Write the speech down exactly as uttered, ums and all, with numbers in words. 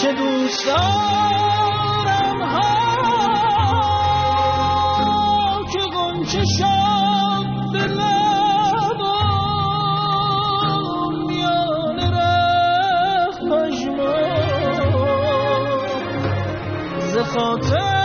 چه دوست دارم ها که غنچه شد به لبم میان ره پژمرد ز خاطر